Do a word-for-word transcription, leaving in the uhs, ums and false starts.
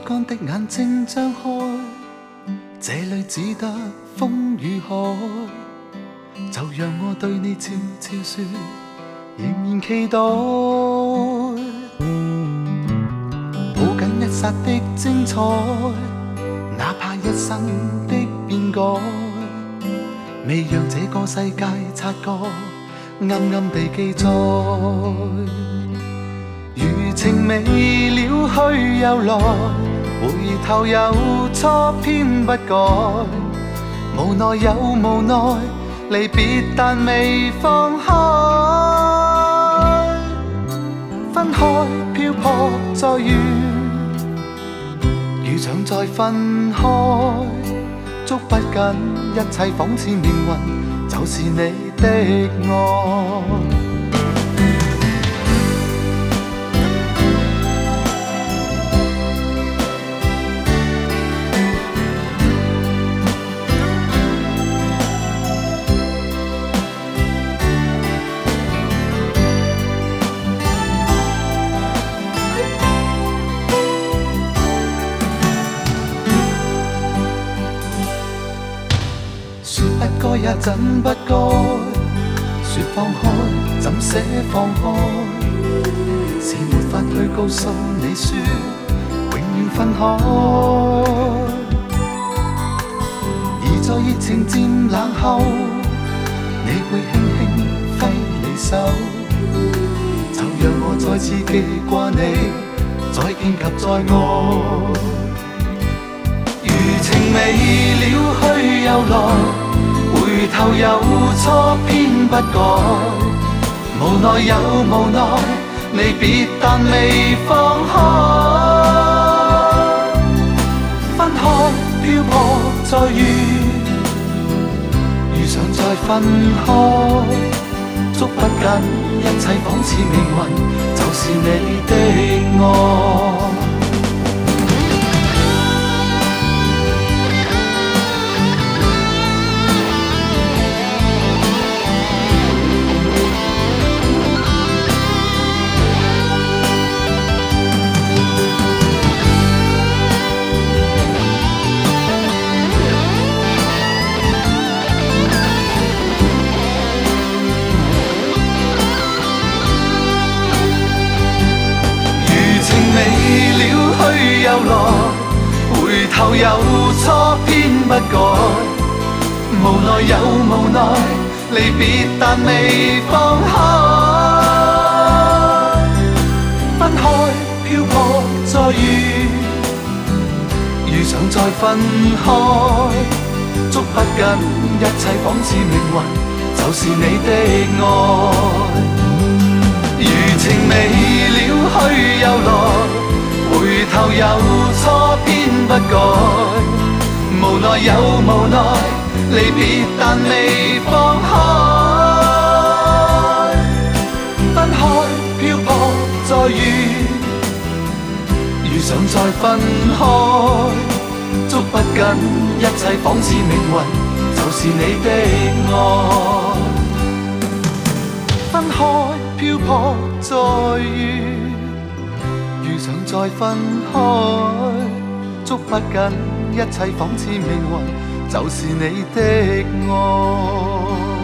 干的眼睛張開，這裏只得風與海，就讓我對你悄悄說，仍然期待，抱緊一剎的精彩，哪怕一生的變改，未讓這個世界察覺，暗暗地記載，餘情未了去又來，回頭又錯偏不改，無奈有無奈，離別但未放開，分開漂泊再遇，如像再分開，捉不緊一切仿似命運，就是你的愛。也怎不該說放開，怎捨放開？是沒法去告訴你說，永遠分開。而在熱情漸冷後，你會輕輕揮你手，就讓我再次記掛你，再見及再愛。餘情未了去又來，回頭又錯偏不改，無奈有無奈，離別但未放開，分開漂泊再遇，遇上再分開，捉不緊一切仿似命運，就是你的愛。又來，回頭又錯偏不改，無奈有無奈，離別但未放開，分開漂泊再遇，遇上再分開，捉不緊一切仿似命運，就是你的愛。餘情未了去又來，回頭又錯偏不改，無奈有無奈，離別但未放開，分開漂泊再遇，遇上再分開，捉不緊一切仿似命運，就是你的愛。分開漂泊再遇，遇上再分開，捉不緊一切仿似命運，就是你的愛。